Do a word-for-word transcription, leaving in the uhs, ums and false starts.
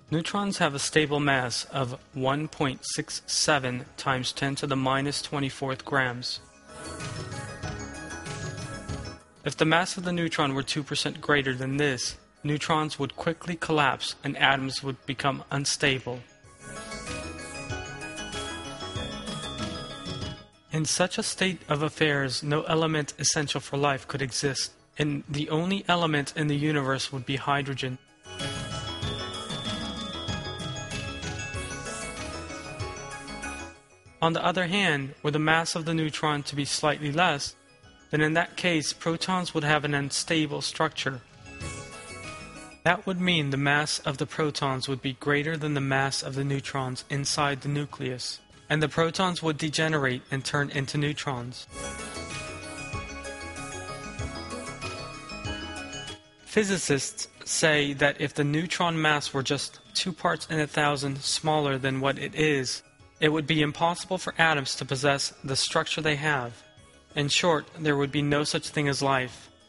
Neutrons have a stable mass of one point six seven times ten to the minus twenty-fourth grams. If the mass of the neutron were two percent greater than this, neutrons would quickly collapse and atoms would become unstable. In such a state of affairs, no element essential for life could exist, and the only element in the universe would be hydrogen. On the other hand, were the mass of the neutron to be slightly less, then in that case protons would have an unstable structure. That would mean the mass of the protons would be greater than the mass of the neutrons inside the nucleus, and the protons would degenerate and turn into neutrons. Physicists say that if the neutron mass were just two parts in a thousand smaller than what it is, it would be impossible for atoms to possess the structure they have. In short, there would be no such thing as life.